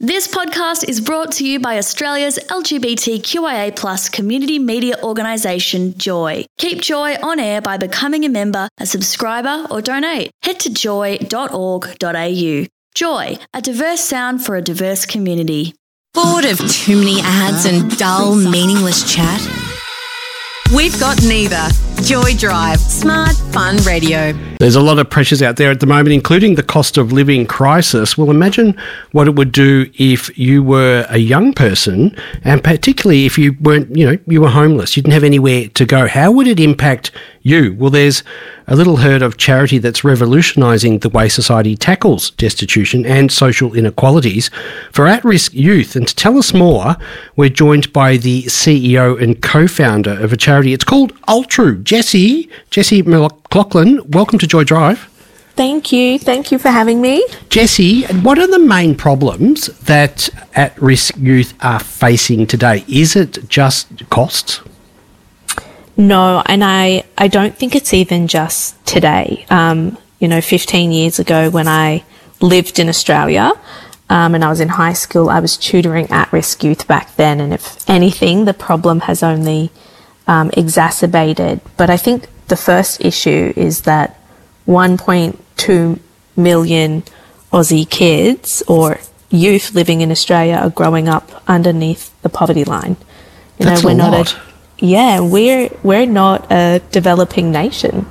This podcast is brought to you by Australia's LGBTQIA+ community media organisation, Joy. Keep Joy on air by becoming a member, a subscriber or donate. Head to joy.org.au. Joy, a diverse sound for a diverse community. Bored of too many ads and dull, meaningless chat? We've got neither. Joy Drive, smart, fun radio. There's a lot of pressures out there at the moment, including the cost of living crisis. Well, imagine what it would do if you were a young person, and particularly if you weren't, you were homeless, you didn't have anywhere to go. How would it impact you? Well, there's a little herd of charity that's revolutionising the way society tackles destitution and social inequalities for at-risk youth. And to tell us more, we're joined by the CEO and co-founder of a charity. It's called Altru. Jessie McLaughlin, welcome to Joy Drive. Thank you. Thank you for having me. Jessie, what are the main problems that at-risk youth are facing today? Is it just costs? No, and I don't think it's even just today. 15 years ago when I lived in Australia and I was in high school, I was tutoring at-risk youth back then. And if anything, the problem has only exacerbated. But I think the first issue is that 1.2 million Aussie kids or youth living in Australia are growing up underneath the poverty line. That's a lot. We're not a developing nation.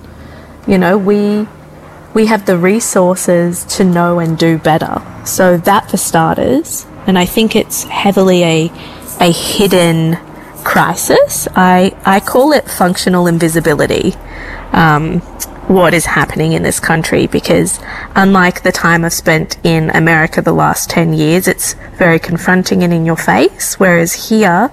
We have the resources to know and do better. So that for starters, and I think it's heavily a hidden crisis. I call it functional invisibility, what is happening in this country, because unlike the time I've spent in America the last 10 years, it's very confronting and in your face, whereas here,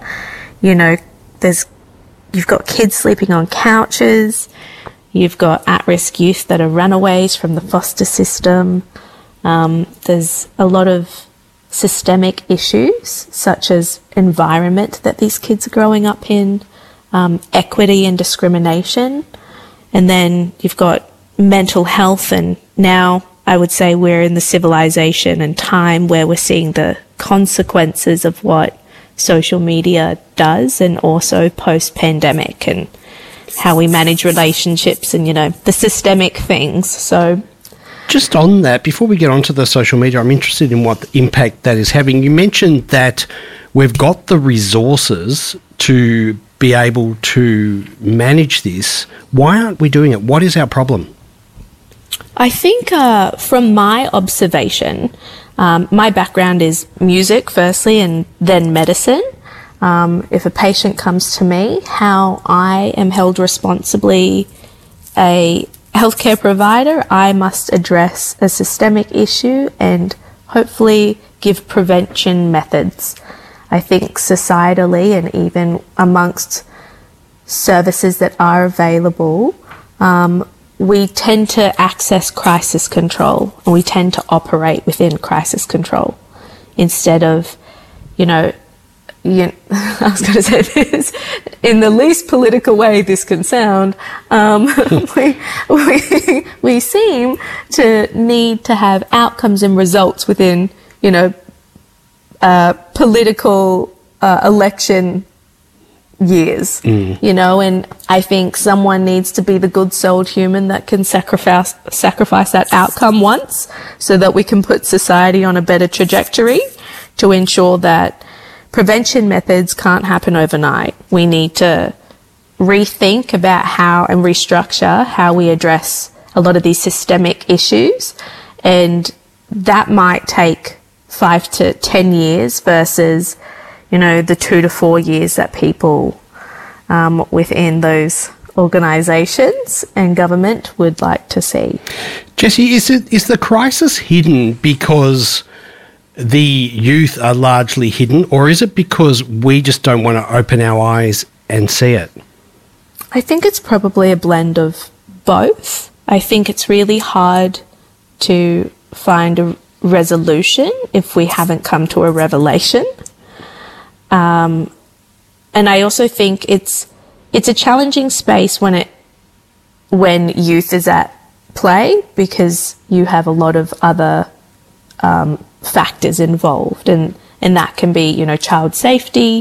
you've got kids sleeping on couches, you've got at-risk youth that are runaways from the foster system. There's a lot of systemic issues such as environment that these kids are growing up in, equity and discrimination, and then you've got mental health. And now I would say we're in the civilization and time where we're seeing the consequences of what social media does, and also post-pandemic and how we manage relationships and, the systemic things. So just on that, before we get onto the social media, I'm interested in what impact that is having. You mentioned that we've got the resources to be able to manage this. Why aren't we doing it? What is our problem? I think from my observation, my background is music firstly and then medicine. If a patient comes to me, how I am held responsibly a healthcare provider, I must address a systemic issue and hopefully give prevention methods. I think societally and even amongst services that are available, we tend to access crisis control and we tend to operate within crisis control instead of, I was going to say this in the least political way this can sound. We seem to need to have outcomes and results within, political election years, and I think someone needs to be the good-souled human that can sacrifice that outcome once so that we can put society on a better trajectory to ensure that prevention methods can't happen overnight. We need to rethink about how and restructure how we address a lot of these systemic issues, and that might take 5 to 10 years versus, the 2 to 4 years that people within those organisations and government would like to see. Jessie, is the crisis hidden because the youth are largely hidden, or is it because we just don't want to open our eyes and see it? I think it's probably a blend of both. I think it's really hard to find a resolution if we haven't come to a revelation. And I also think it's a challenging space when youth is at play, because you have a lot of other factors involved, and that can be, you know, child safety.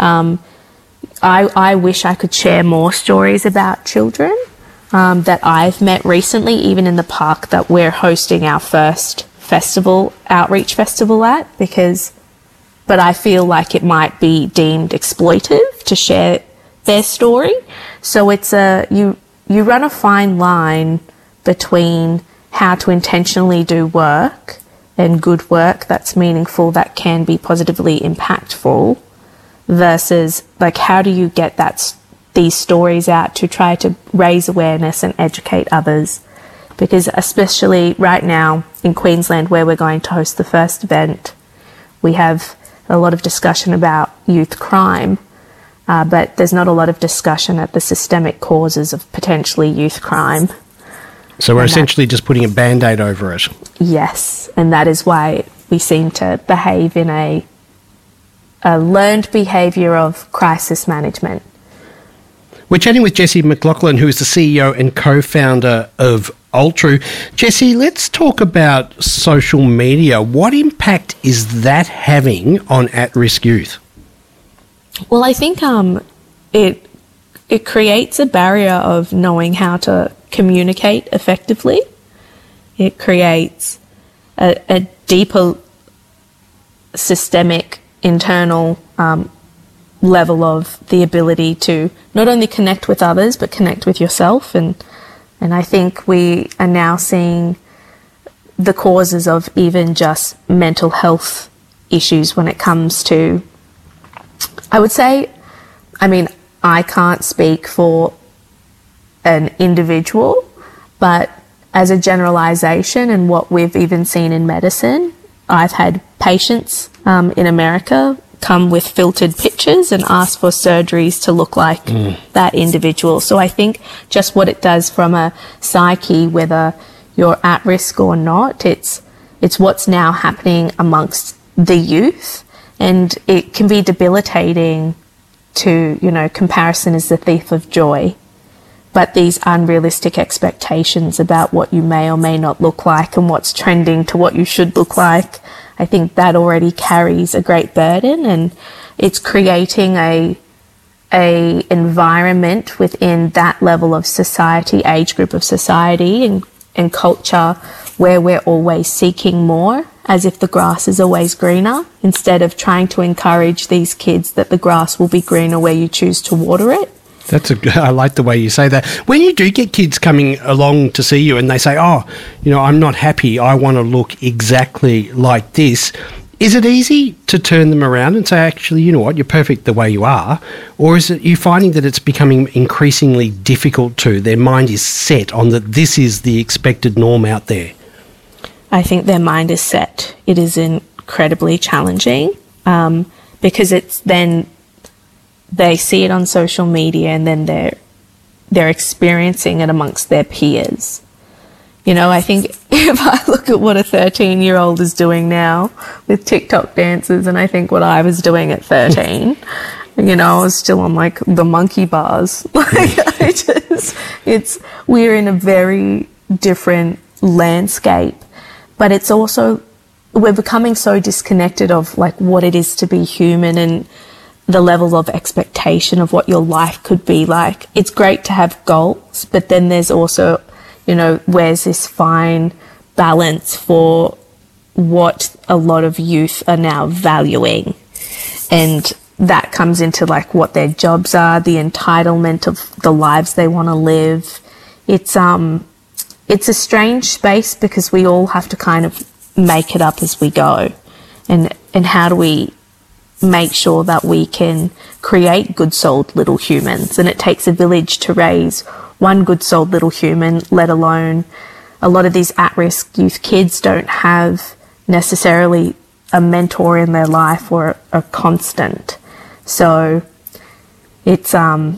I wish I could share more stories about children that I've met recently, even in the park that we're hosting our first outreach festival at, but I feel like it might be deemed exploitive to share their story. So it's you run a fine line between how to intentionally do work and good work that's meaningful, that can be positively impactful, versus like how do you get these stories out to try to raise awareness and educate others. Because especially right now in Queensland, where we're going to host the first event, we have a lot of discussion about youth crime, but there's not a lot of discussion at the systemic causes of potentially youth crime. So we're essentially just putting a Band-Aid over it. Yes, and that is why we seem to behave in a learned behaviour of crisis management. We're chatting with Jessie McLaughlin, who is the CEO and co-founder of Altru. Jessie, let's talk about social media. What impact is that having on at-risk youth? Well, I think it creates a barrier of knowing how to communicate effectively. It creates a deeper systemic internal level of the ability to not only connect with others but connect with yourself, and I think we are now seeing the causes of even just mental health issues when it comes to, I would say, I mean, I can't speak for an individual, but as a generalization and what we've even seen in medicine, I've had patients in America come with filtered pictures and ask for surgeries to look like that individual. So I think just what it does from a psyche, whether you're at risk or not, it's what's now happening amongst the youth, and it can be debilitating to, you know, comparison is the thief of joy. But these unrealistic expectations about what you may or may not look like and what's trending to what you should look like, I think that already carries a great burden, and it's creating a environment within that level of society, age group of society and culture, where we're always seeking more, as if the grass is always greener, instead of trying to encourage these kids that the grass will be greener where you choose to water it. I like the way you say that. When you do get kids coming along to see you and they say, oh, you know, I'm not happy, I want to look exactly like this, is it easy to turn them around and say, actually, you know what, you're perfect the way you are? Or is it you finding that it's becoming increasingly difficult to, their mind is set on that this is the expected norm out there? I think their mind is set. It is incredibly challenging because it's then they see it on social media and then they're experiencing it amongst their peers. You know, I think if I look at what a 13-year-old is doing now with TikTok dances, and I think what I was doing at 13, you know, I was still on like the monkey bars. Like we're in a very different landscape, but it's also, we're becoming so disconnected of like what it is to be human and the level of expectation of what your life could be like. It's great to have goals, but then there's also, you know, where's this fine balance for what a lot of youth are now valuing? And that comes into like what their jobs are, the entitlement of the lives they want to live. It's a strange space because we all have to kind of make it up as we go. And how do we make sure that we can create good-souled little humans? And it takes a village to raise one good-souled little human, let alone a lot of these at-risk youth kids don't have necessarily a mentor in their life or a constant. So it's a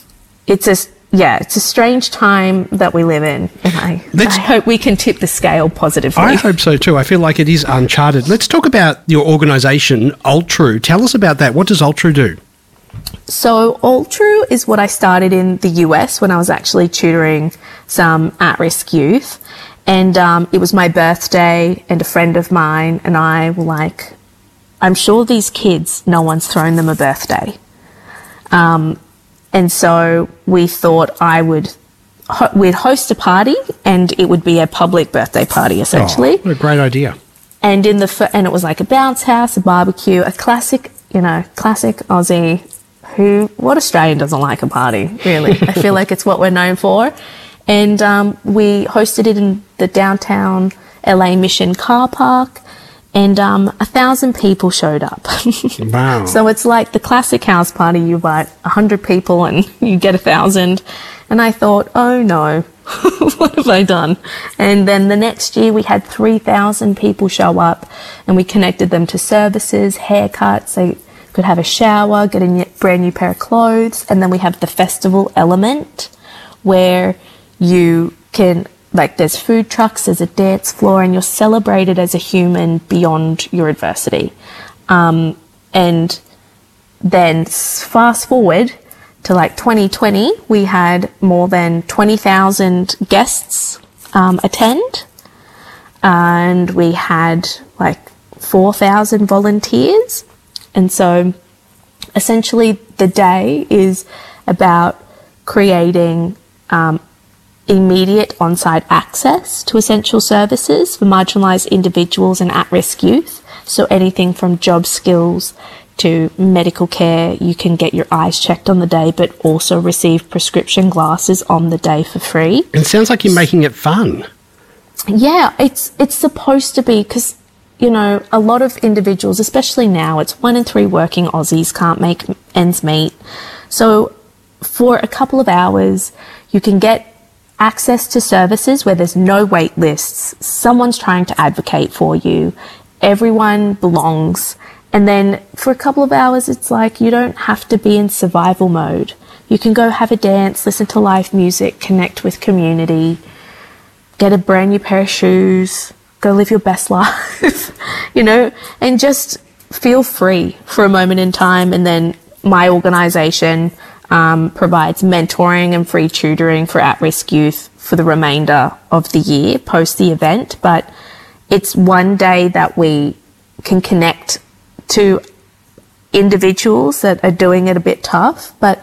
strange time that we live in, and I hope we can tip the scale positively. I hope so too. I feel like it is uncharted. Let's talk about your organisation, Altru. Tell us about that. What does Altru do? So Altru is what I started in the US when I was actually tutoring some at-risk youth. And it was my birthday, and a friend of mine and I were like, I'm sure these kids, no one's thrown them a birthday. And so we thought we'd host a party, and it would be a public birthday party, essentially. Oh, what a great idea. And and it was like a bounce house, a barbecue, a classic Aussie. What Australian doesn't like a party, really? I feel like it's what we're known for. And we hosted it in the downtown LA Mission car park, and 1,000 people showed up. Wow. So it's like the classic house party. You invite 100 people and you get 1,000. And I thought, oh no, what have I done? And then the next year we had 3,000 people show up, and we connected them to services, haircuts. They could have a shower, get a brand new pair of clothes. And then we have the festival element, where you can, like, there's food trucks, there's a dance floor, and you're celebrated as a human beyond your adversity. And then fast forward to like 2020, we had more than 20,000 guests attend, and we had like 4,000 volunteers. And so essentially the day is about creating immediate on-site access to essential services for marginalised individuals and at-risk youth. So anything from job skills to medical care. You can get your eyes checked on the day, but also receive prescription glasses on the day for free. It sounds like you're making it fun. Yeah, it's supposed to be, because, you know, a lot of individuals, especially now, it's 1 in 3 working Aussies can't make ends meet. So for a couple of hours, you can get access to services where there's no wait lists. Someone's trying to advocate for you. Everyone belongs. And then for a couple of hours, it's like you don't have to be in survival mode. You can go have a dance, listen to live music, connect with community, get a brand new pair of shoes, go live your best life, you know, and just feel free for a moment in time. And then my organisation provides mentoring and free tutoring for at-risk youth for the remainder of the year post the event. But it's one day that we can connect to individuals that are doing it a bit tough. But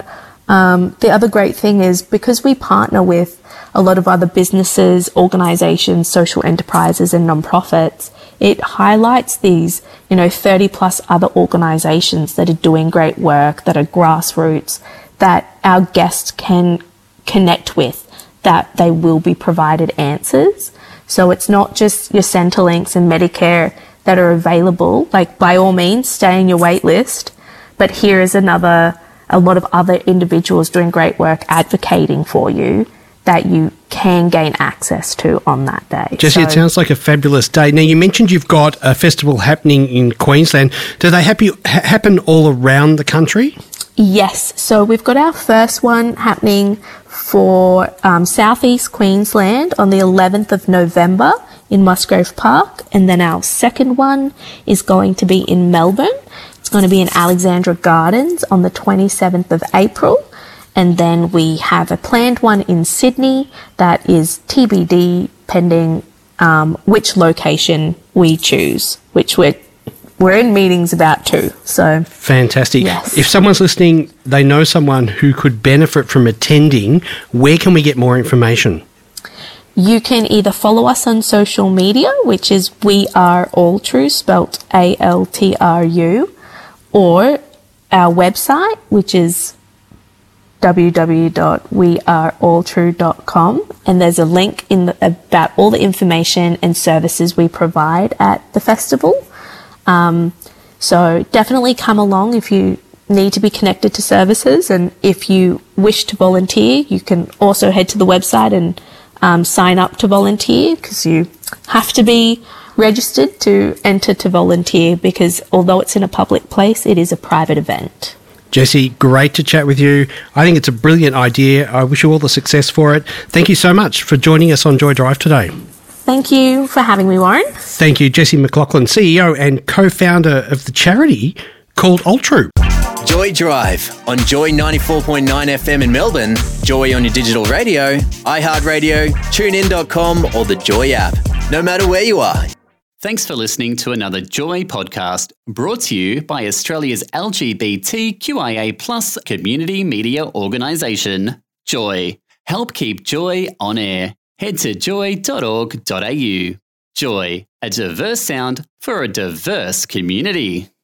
the other great thing is, because we partner with a lot of other businesses, organisations, social enterprises and non-profits, it highlights these, 30 plus other organisations that are doing great work, that are grassroots, that our guests can connect with, that they will be provided answers. So it's not just your Centrelink and Medicare that are available. Like, by all means, stay in your wait list. But here is a lot of other individuals doing great work advocating for you that you can gain access to on that day. Jessie, it sounds like a fabulous day. Now, you mentioned you've got a festival happening in Queensland. Do they happen all around the country? Yes. So we've got our first one happening for southeast Queensland on the 11th of November in Musgrave Park. And then our second one is going to be in Melbourne. It's going to be in Alexandra Gardens on the 27th of April. And then we have a planned one in Sydney that is TBD, pending which location we choose, which we're in meetings about too. So fantastic. Yes. If someone's listening, they know someone who could benefit from attending, where can we get more information? You can either follow us on social media, which is We Are All True, spelt ALTRU, or our website, which is www.wearealltrue.com, and there's a link about all the information and services we provide at the festival. So definitely come along if you need to be connected to services, and if you wish to volunteer, you can also head to the website and sign up to volunteer, because you have to be registered to enter to volunteer, because although it's in a public place, it is a private event. Jessie, great to chat with you. I think it's a brilliant idea. I wish you all the success for it. Thank you so much for joining us on Joy Drive today. Thank you for having me, Warren. Thank you, Jessie McLaughlin, CEO and co-founder of the charity called All True. Joy Drive on Joy 94.9 FM in Melbourne, Joy on your digital radio, iHeartRadio, TuneIn.com or the Joy app. No matter where you are. Thanks for listening to another Joy podcast brought to you by Australia's LGBTQIA+ community media organisation, Joy. Help keep Joy on air. Head to joy.org.au. Joy, a diverse sound for a diverse community.